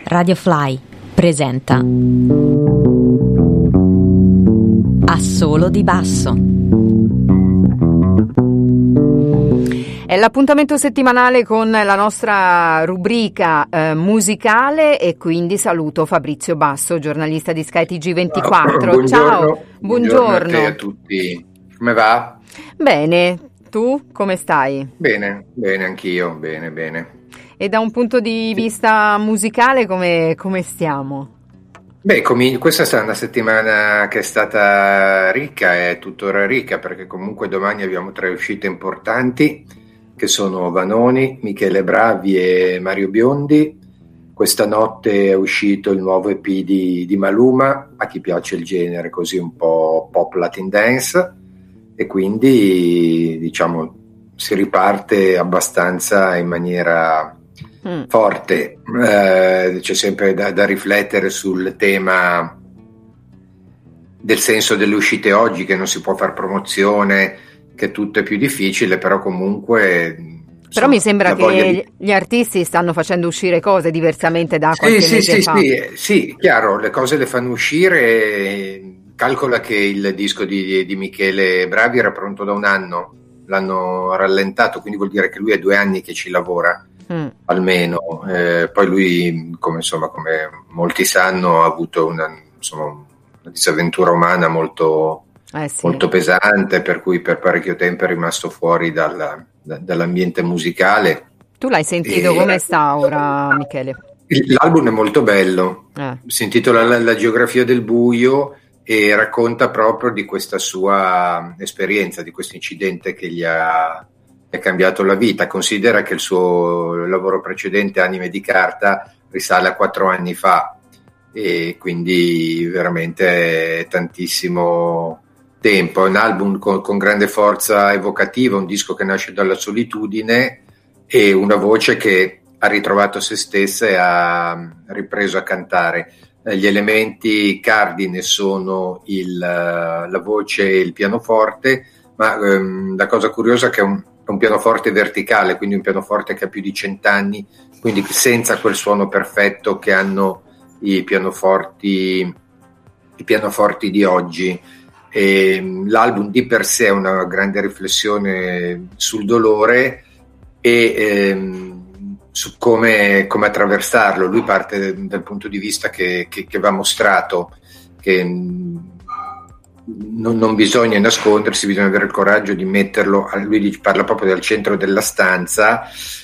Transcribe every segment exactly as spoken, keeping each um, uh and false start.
Radio Fly presenta Assolo di Basso. È l'appuntamento settimanale con la nostra rubrica eh, musicale e quindi saluto Fabrizio Basso, giornalista di Sky T G ventiquattro. Buongiorno, Ciao, buongiorno. Buongiorno a te e a tutti. Come va? Bene, tu come stai? Bene, bene, anch'io, bene, bene. E da un punto di vista musicale come, come stiamo? Beh, com- questa è stata una settimana che è stata ricca, è tuttora ricca, perché comunque domani abbiamo tre uscite importanti, che sono Vanoni, Michele Bravi e Mario Biondi. Questa notte è uscito il nuovo E P di, di Maluma, a chi piace il genere così un po' pop latin dance, e quindi diciamo si riparte abbastanza in maniera mm. forte. Eh, c'è sempre da, da riflettere sul tema del senso delle uscite oggi, che non si può far promozione, che tutto è più difficile, però comunque però insomma, mi sembra che di... gli artisti stanno facendo uscire cose diversamente da qualche sì, mese sì, fa. Sì, sì, chiaro, le cose le fanno uscire. Calcola che il disco di, di Michele Bravi era pronto da un anno, l'hanno rallentato, quindi vuol dire che lui è due anni che ci lavora, mm. almeno. Eh, poi lui, come, insomma, come molti sanno, ha avuto una, insomma, una disavventura umana molto, eh sì. molto pesante, per cui per parecchio tempo è rimasto fuori dalla, da, dall'ambiente musicale. Tu l'hai sentito, e... come sta ora, Michele? L'album è molto bello, eh. si intitola la, la geografia del buio, e racconta proprio di questa sua esperienza, di questo incidente che gli ha, gli ha cambiato la vita. Considera che il suo lavoro precedente, Anime di carta, risale a quattro anni fa, e quindi veramente è tantissimo tempo. È un album con, con grande forza evocativa, un disco che nasce dalla solitudine e una voce che ha ritrovato se stessa e ha ripreso a cantare. Gli elementi cardine sono il, la voce e il pianoforte, ma ehm, la cosa curiosa è che è un, un pianoforte verticale, quindi un pianoforte che ha più di cent'anni, quindi senza quel suono perfetto che hanno i pianoforti, i pianoforti di oggi. E l'album di per sé è una grande riflessione sul dolore e ehm, su come, come attraversarlo. Lui parte dal punto di vista che, che, che va mostrato, che non, non bisogna nascondersi, bisogna avere il coraggio di metterlo, lui parla proprio del centro della stanza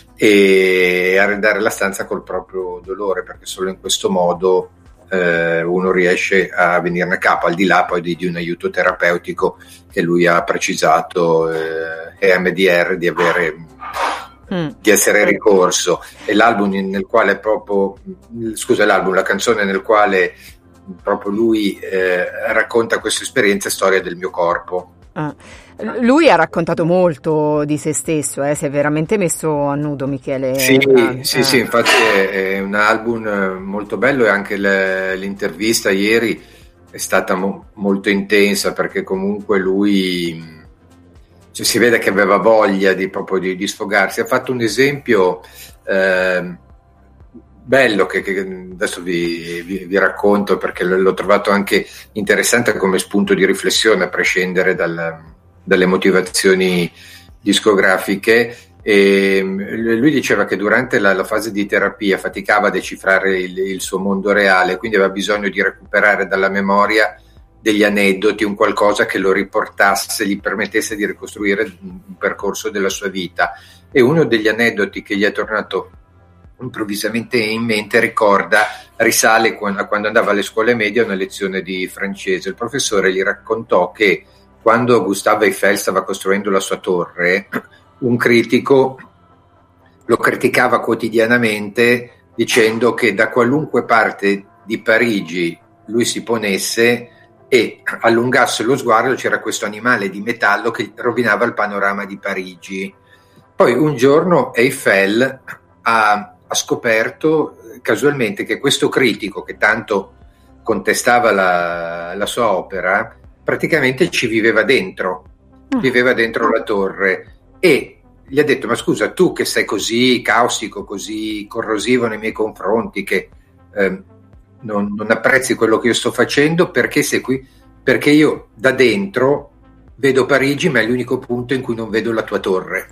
e arredare la stanza col proprio dolore, perché solo in questo modo eh, uno riesce a venirne a capo, al di là poi di, di un aiuto terapeutico che lui ha precisato, eh, E M D R, di avere di essere ricorso. E l'album nel quale proprio scusa l'album la canzone nel quale proprio lui eh, racconta questa esperienza, Storia del mio corpo. Ah. Lui ha raccontato molto di se stesso, eh? Si è veramente messo a nudo, Michele. Sì, eh. sì, sì, infatti è, è un album molto bello, e anche le, l'intervista ieri è stata mo- molto intensa, perché comunque lui, cioè, si vede che aveva voglia di, proprio di, di sfogarsi. Ha fatto un esempio eh, bello che, che adesso vi, vi, vi racconto, perché l'ho trovato anche interessante come spunto di riflessione, a prescindere dal, dalle motivazioni discografiche. E lui diceva che durante la, la fase di terapia faticava a decifrare il, il suo mondo reale, quindi aveva bisogno di recuperare dalla memoria degli aneddoti, un qualcosa che lo riportasse, gli permettesse di ricostruire un percorso della sua vita. E uno degli aneddoti che gli è tornato improvvisamente in mente, ricorda, risale a quando andava alle scuole medie a una lezione di francese. Il professore gli raccontò che quando Gustave Eiffel stava costruendo la sua torre, un critico lo criticava quotidianamente dicendo che da qualunque parte di Parigi lui si ponesse e allungasse lo sguardo, c'era questo animale di metallo che rovinava il panorama di Parigi. Poi un giorno Eiffel ha, ha scoperto casualmente che questo critico, che tanto contestava la, la sua opera, praticamente ci viveva dentro, viveva dentro la torre, e gli ha detto: ma scusa, tu che sei così caustico, così corrosivo nei miei confronti, che eh, non, non apprezzi quello che io sto facendo, perché sei qui, perché io da dentro vedo Parigi, ma è l'unico punto in cui non vedo la tua torre.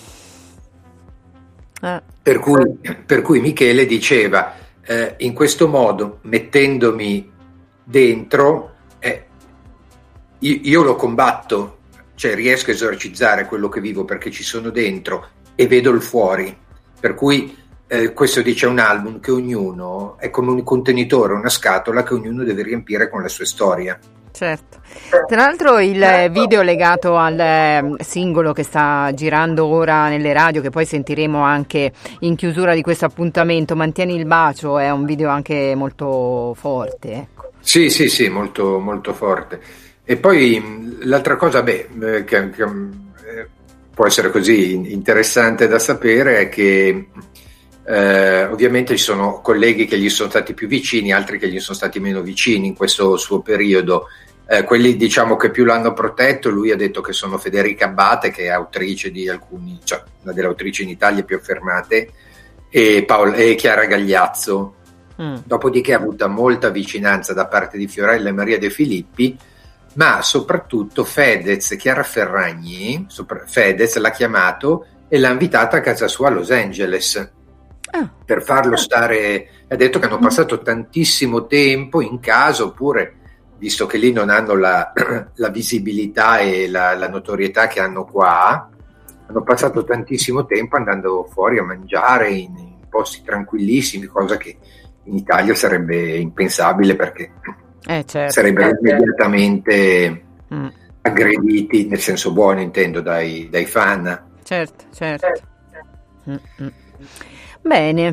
Eh. Per cui, per cui Michele diceva, eh, in questo modo, mettendomi dentro, eh, io, io lo combatto, cioè riesco a esorcizzare quello che vivo perché ci sono dentro e vedo il fuori. Per cui eh, questo dice un album che ognuno è come un contenitore, una scatola che ognuno deve riempire con la sua storia. Certo. Tra l'altro il video legato al singolo che sta girando ora nelle radio, che poi sentiremo anche in chiusura di questo appuntamento, Mantieni il bacio, è un video anche molto forte, ecco. Sì, sì, sì, molto, molto forte. E poi l'altra cosa, beh, che, che può essere così interessante da sapere è che eh, ovviamente ci sono colleghi che gli sono stati più vicini, altri che gli sono stati meno vicini in questo suo periodo. Eh, quelli diciamo che più l'hanno protetto, lui ha detto che sono Federica Abbate, che è autrice di alcuni, cioè una delle autrici in Italia più affermate, e, Paola, e Chiara Gagliazzo. Mm. Dopodiché ha avuto molta vicinanza da parte di Fiorella e Maria De Filippi, ma soprattutto Fedez, Chiara Ferragni, sopra, Fedez l'ha chiamato e l'ha invitata a casa sua a Los Angeles. Ah. Per farlo stare, ha detto che hanno passato tantissimo tempo in casa, oppure visto che lì non hanno la, la visibilità e la, la notorietà che hanno qua, hanno passato tantissimo tempo andando fuori a mangiare in, in posti tranquillissimi, cosa che in Italia sarebbe impensabile, perché eh, certo, sarebbero certo. immediatamente mm. aggrediti, nel senso buono intendo, dai, dai fan. Certo, certo. Mm-hmm. Bene.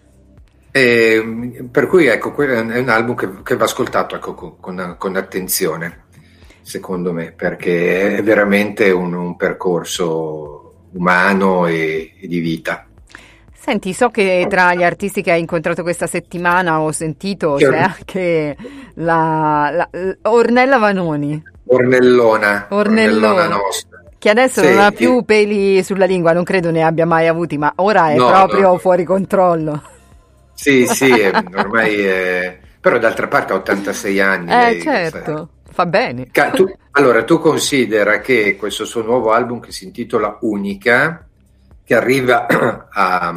E, per cui ecco, è un album che, che va ascoltato, ecco, con, con attenzione, secondo me, perché è veramente un, un percorso umano e, e di vita. Senti, so che tra gli artisti che hai incontrato questa settimana ho sentito c'è anche la, la Ornella Vanoni. Ornellona. Ornellona. Ornellona nostra. Che adesso sì, non ha più peli sulla lingua, non credo ne abbia mai avuti, ma ora è no, proprio no. fuori controllo. Sì, sì, è, ormai è... però d'altra parte ha ottantasei anni. Eh, lei, certo, sai. Fa bene. Tu, allora, tu considera che questo suo nuovo album, che si intitola Unica, che arriva a...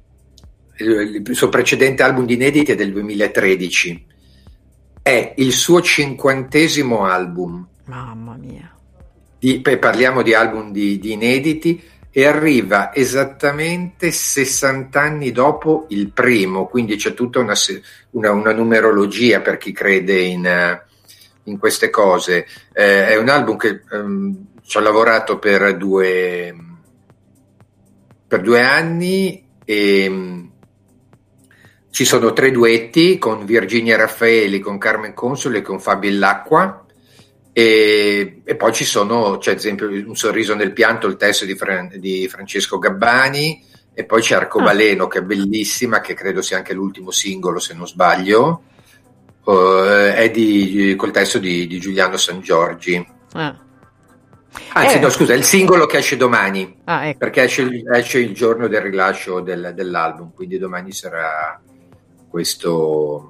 il suo precedente album di inediti è del duemilatredici, è il suo cinquantesimo album. Mamma mia. Di, parliamo di album di, di inediti, e arriva esattamente sessanta anni dopo il primo, quindi c'è tutta una, una, una numerologia per chi crede in, in queste cose. Eh, è un album che um, ci ho lavorato per due, per due anni e um, ci sono tre duetti con Virginia Raffaeli, con Carmen Consoli e con Fabio Illacqua. E, e poi ci sono, c'è ad esempio Un sorriso nel pianto, il testo di, Fran, di Francesco Gabbani, e poi c'è Arcobaleno, che è bellissima, che credo sia anche l'ultimo singolo se non sbaglio, uh, è di, col testo di, di Giuliano Sangiorgi. Ah. Anzi eh. no scusa, è il singolo che esce domani, ah, ecco. perché esce, esce il giorno del rilascio del, dell'album, quindi domani sarà questo...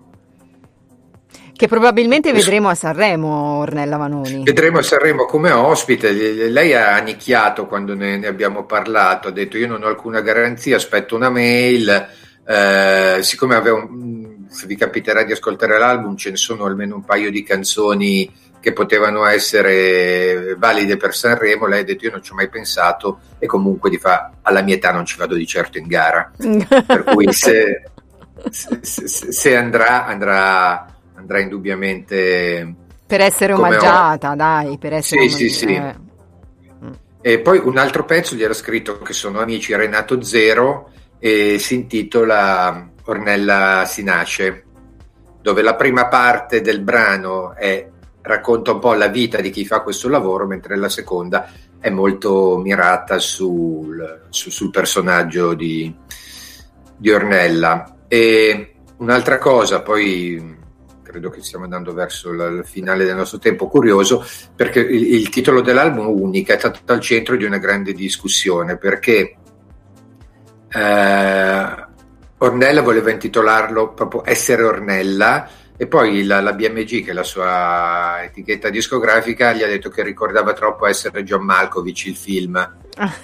Che probabilmente vedremo a Sanremo, Ornella Vanoni. Vedremo a Sanremo come ospite. Lei ha nicchiato quando ne, ne abbiamo parlato, ha detto io non ho alcuna garanzia, aspetto una mail, eh, siccome avevo, se vi capiterà di ascoltare l'album, ce ne sono almeno un paio di canzoni che potevano essere valide per Sanremo. Lei ha detto io non ci ho mai pensato, e comunque di fa, alla mia età non ci vado di certo in gara, per cui se, se, se, se andrà andrà andrà indubbiamente per essere omaggiata, dai, per essere sì, sì, sì. Eh. E poi un altro pezzo gli era scritto, che sono amici, Renato Zero, e si intitola Ornella si nasce, dove la prima parte del brano è, racconta un po' la vita di chi fa questo lavoro, mentre la seconda è molto mirata sul, su, sul personaggio di, di Ornella. E un'altra cosa, poi credo che stiamo andando verso il finale del nostro tempo, curioso, perché il, il titolo dell'album Unica è stato al centro di una grande discussione, perché eh, Ornella voleva intitolarlo proprio Essere Ornella, e poi la, la B M G, che è la sua etichetta discografica, gli ha detto che ricordava troppo Essere John Malkovich, il film.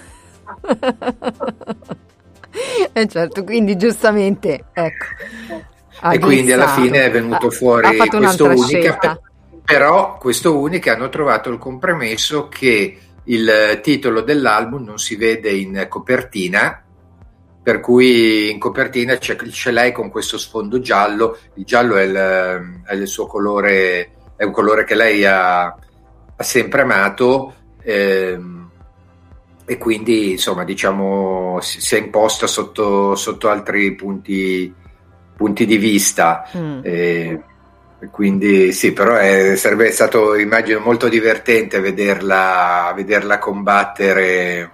Eh certo, quindi giustamente, ecco. E quindi alla fine è venuto fuori ha fatto questo Unica, scelta. Però questo Unica hanno trovato il compromesso che il titolo dell'album non si vede in copertina, per cui in copertina c'è, c'è lei con questo sfondo giallo. Il giallo è il, è il suo colore, è un colore che lei ha, ha sempre amato, ehm, e quindi insomma diciamo si, si è imposta sotto, sotto altri punti, punti di vista. Mm. E, quindi sì, però è, sarebbe stato, immagino, molto divertente vederla, vederla combattere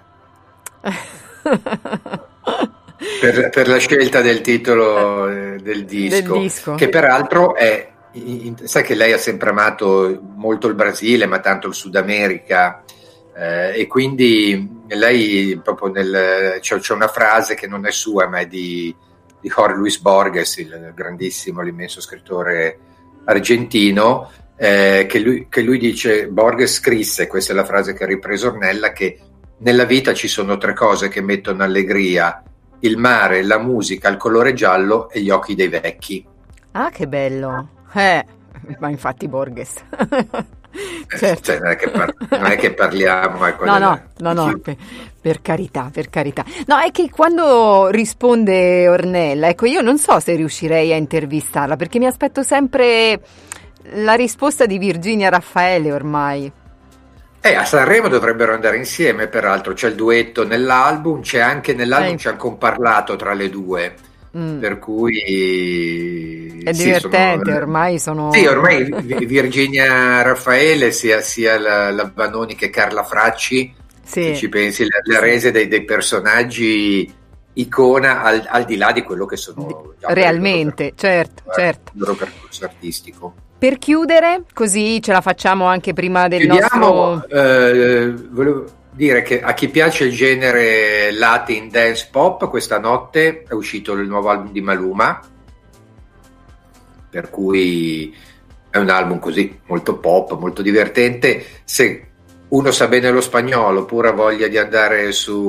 per, per la scelta del titolo del disco, del disco. Che peraltro è, sai che lei ha sempre amato molto il Brasile, ma tanto il Sud America, eh, e quindi lei proprio nel, c'è, c'è una frase che non è sua, ma è di, di Jorge Luis Borges, il grandissimo, l'immenso scrittore argentino, eh, che, lui, che lui dice, Borges scrisse, questa è la frase che ha ripreso Ornella, che nella vita ci sono tre cose che mettono allegria: il mare, la musica, il colore giallo e gli occhi dei vecchi. Ah, che bello! Eh, ma infatti Borges. Certo. Cioè, non, è che par- non è che parliamo ecco, no, della... no, no, no, per, per carità, per carità. No, è che quando risponde Ornella, ecco, io non so se riuscirei a intervistarla, perché mi aspetto sempre la risposta di Virginia Raffaele ormai. Eh, a Sanremo dovrebbero andare insieme, peraltro c'è il duetto nell'album, c'è anche nell'album, eh. c'è anche un parlato tra le due. Mm. Per cui è sì, divertente, sono, ormai sono sì, ormai Virginia Raffaele sia, sia la, la Vanoni che Carla Fracci, sì. Se ci pensi, le, le rese dei, dei personaggi icona al, al di là di quello che sono già realmente, certo, per, certo. Il loro percorso artistico. Per chiudere, così ce la facciamo anche prima del Chiudiamo, nostro eh, volevo dire che a chi piace il genere Latin dance pop, questa notte è uscito il nuovo album di Maluma, per cui è un album così molto pop, molto divertente. Se uno sa bene lo spagnolo oppure ha voglia di andare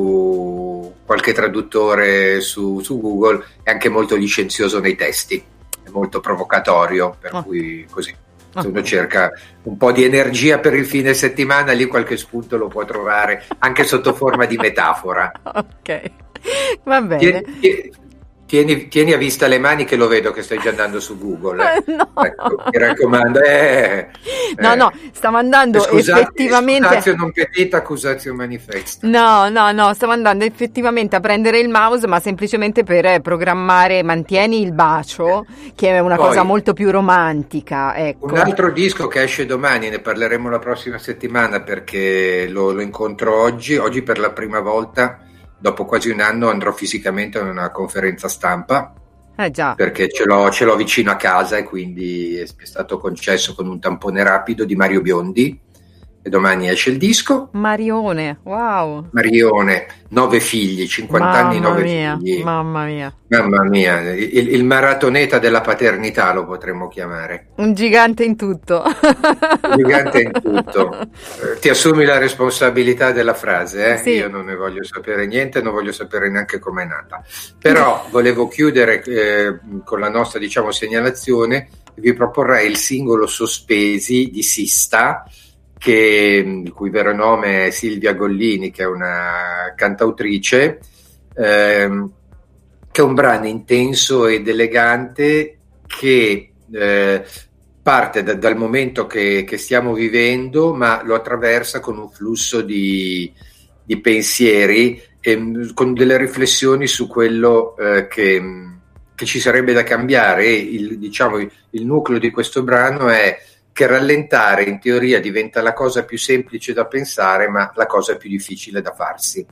su qualche traduttore su, su Google, è anche molto licenzioso nei testi, è molto provocatorio, per oh. cui così se uno cerca un po' di energia per il fine settimana, lì qualche spunto lo può trovare anche sotto forma di metafora. Ok, va bene. Tieni, tieni, tieni a vista le mani, che lo vedo che stai già andando su Google. Eh. No. Ecco, mi raccomando. Eh, no, eh. no, stavo andando Scusate, effettivamente. Accusatio non petita, accusatio manifesta. No, no, no, stavo andando effettivamente a prendere il mouse, ma semplicemente per programmare Mantieni il bacio, che è una Poi, cosa molto più romantica. Ecco. Un altro disco che esce domani, ne parleremo la prossima settimana perché lo, lo incontro oggi. Oggi per la prima volta, dopo quasi un anno, andrò fisicamente a una conferenza stampa. Eh già. Perché ce l'ho, ce l'ho vicino a casa e quindi è stato concesso con un tampone rapido di Mario Biondi, e domani esce il disco. Marione, wow. Marione, nove figli, cinquanta mamma anni, nove mia, figli. Mamma mia. Mamma mia, il, il maratoneta della paternità lo potremmo chiamare. Un gigante in tutto. Un gigante in tutto. Eh, ti assumi la responsabilità della frase, eh? Sì. Io non ne voglio sapere niente, non voglio sapere neanche com'è nata. Però volevo chiudere eh, con la nostra, diciamo, segnalazione. Vi proporrei il singolo Sospesi di Sista, che, il cui vero nome è Silvia Gollini, che è una cantautrice, ehm, che è un brano intenso ed elegante che eh, parte da, dal momento che, che stiamo vivendo, ma lo attraversa con un flusso di, di pensieri e con delle riflessioni su quello eh, che, che ci sarebbe da cambiare. Il, diciamo, il nucleo di questo brano è che rallentare in teoria diventa la cosa più semplice da pensare, ma la cosa più difficile da farsi.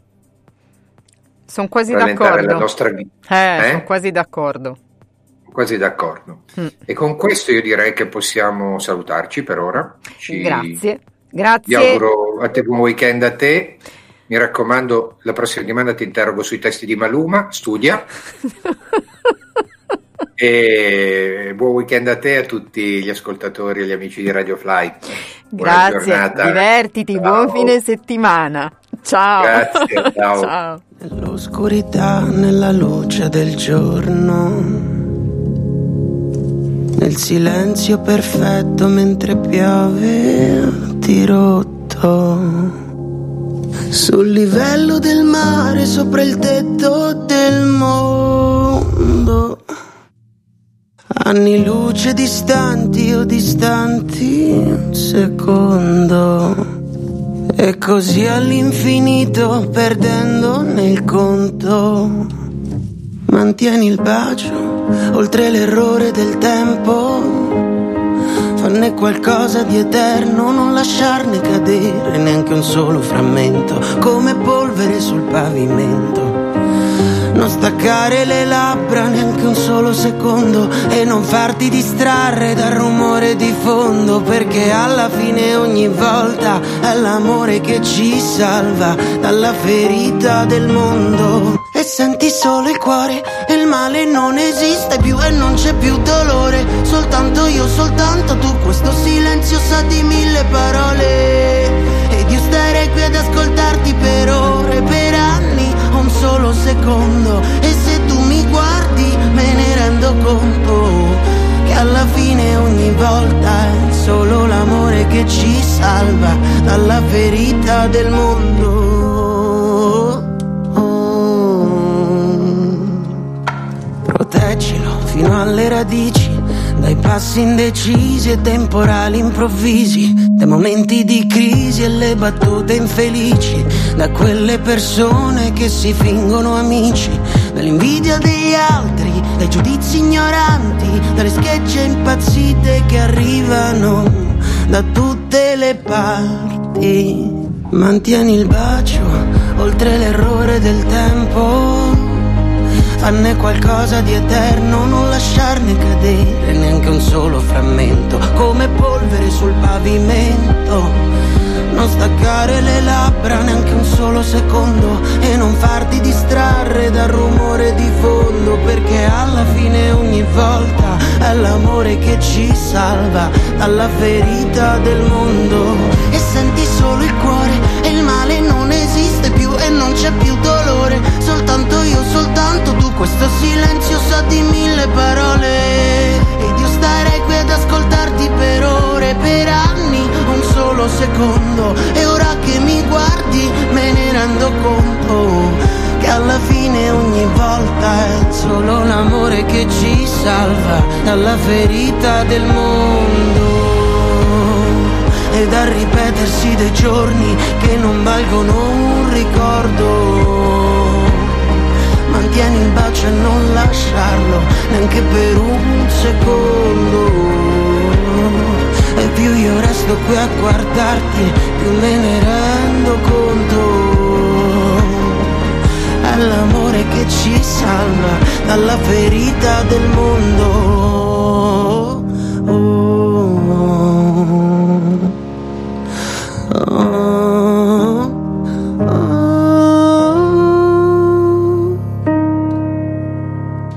Sono quasi rallentare d'accordo. La nostra vita. Eh, eh? Sono quasi d'accordo. Quasi d'accordo. Mm. E con questo io direi che possiamo salutarci per ora. Ci... Grazie. Grazie. Vi auguro a te, buon weekend a te. mi raccomando, la prossima settimana ti interrogo sui testi di Maluma, studia. E buon weekend a te e a tutti gli ascoltatori e gli amici di Radio Fly. Buona Grazie, giornata. Divertiti, ciao. Buon fine settimana. Ciao. Grazie, ciao. Ciao. Nell'oscurità, nella luce del giorno, nel silenzio perfetto mentre piove, dirotto sul livello del mare, sopra il tetto del mondo. Anni luce distanti o distanti un secondo. E così all'infinito, perdendo nel conto. Mantieni il bacio oltre l'errore del tempo. Fanne qualcosa di eterno, non lasciarne cadere neanche un solo frammento, come polvere sul pavimento. Non staccare le labbra neanche un solo secondo e non farti distrarre dal rumore di fondo, perché alla fine ogni volta è l'amore che ci salva dalla ferita del mondo. E senti solo il cuore e il male non esiste più e non c'è più dolore, soltanto io, soltanto tu, questo silenzio sa di mille parole ed io starei qui ad ascoltarti per ore, per anni, un solo secondo. E se tu mi guardi me ne rendo conto che alla fine ogni volta è solo l'amore che ci salva dalla ferita del mondo. Proteggilo fino alle radici, dai passi indecisi e temporali improvvisi, dai momenti di crisi e le battute infelici, da quelle persone che si fingono amici, dall'invidia degli altri, dai giudizi ignoranti, dalle schegge impazzite che arrivano da tutte le parti. Mantieni il bacio oltre l'errore del tempo. Fanne qualcosa di eterno, non lasciarne cadere neanche un solo frammento, come polvere sul pavimento. Non staccare le labbra neanche un solo secondo e non farti distrarre dal rumore di fondo, perché alla fine ogni volta è l'amore che ci salva dalla ferita del mondo. E senti solo il cuore e il male non esiste più e non c'è più dolore, soltanto io, soltanto tu, questo silenzio sa di mille parole ed io starei qui ad ascoltarti per ore, per anni, un solo secondo. E ora che mi guardi me ne rendo conto che alla fine ogni volta è solo l'amore che ci salva dalla ferita del mondo. E dal ripetersi dei giorni che non valgono un ricordo, mantieni il bacio e non lasciarlo neanche per un secondo. E più io resto qui a guardarti, più me ne rendo conto. È l'amore che ci salva dalla ferita del mondo.